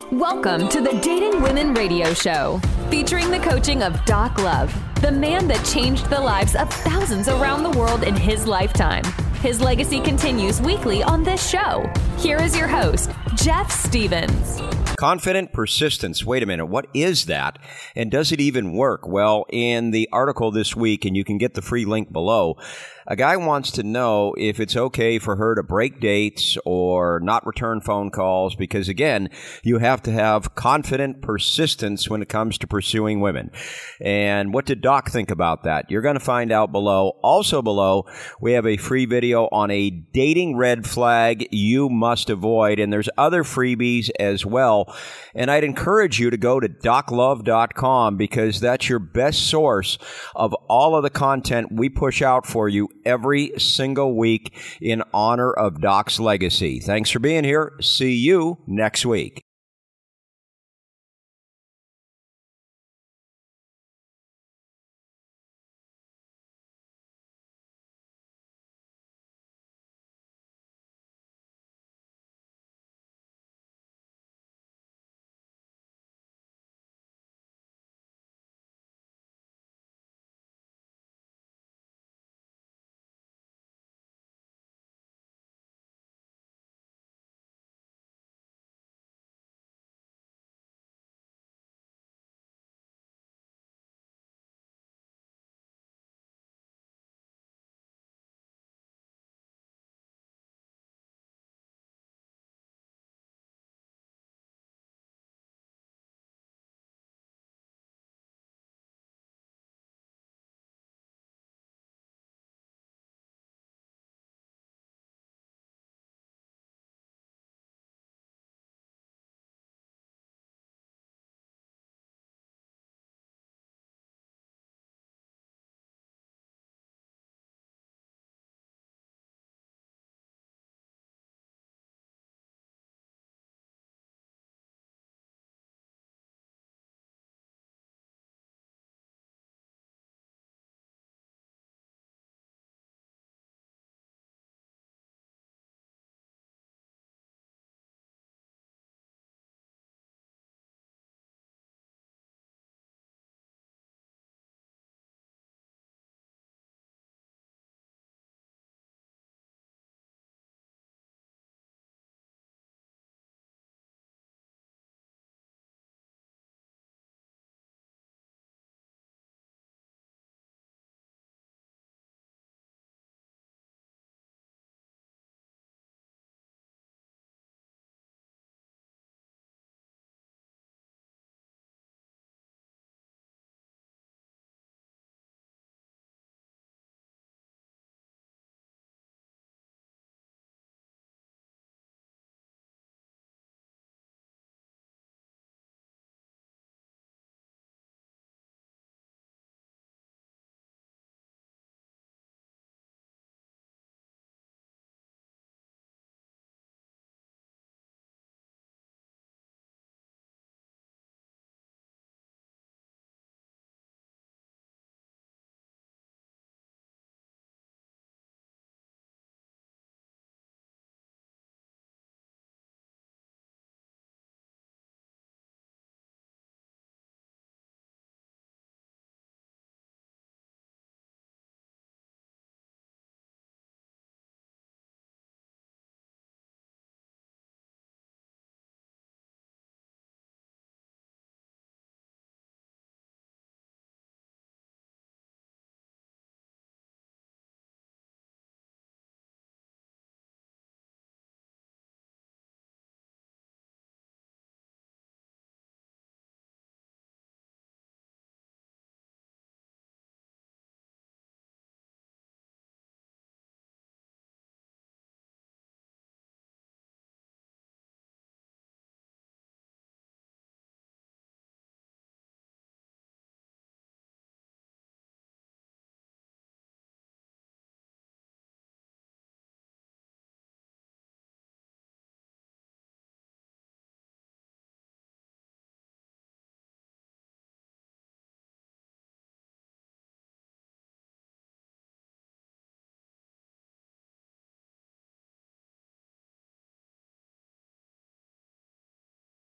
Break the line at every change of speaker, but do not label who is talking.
Welcome to the Dating Women Radio Show, featuring the coaching of Doc Love, the man that changed the lives of thousands around the world in his lifetime. His legacy continues weekly on this show. Here is your host, Jeff Stevens.
Confident persistence. Wait a minute. What is that? And does it even work? Well, in the article this week, and you can get the free link below, a guy wants to know if it's okay for her to break dates or not return phone calls because, again, you have to have confident persistence when it comes to pursuing women. And what did Doc think about that? You're going to find out below. Also below, we have a free video on a dating red flag you must avoid, and there's other freebies as well. And I'd encourage you to go to doclove.com because that's your best source of all of the content we push out for you every single week in honor of Doc's legacy. Thanks for being here. See you next week.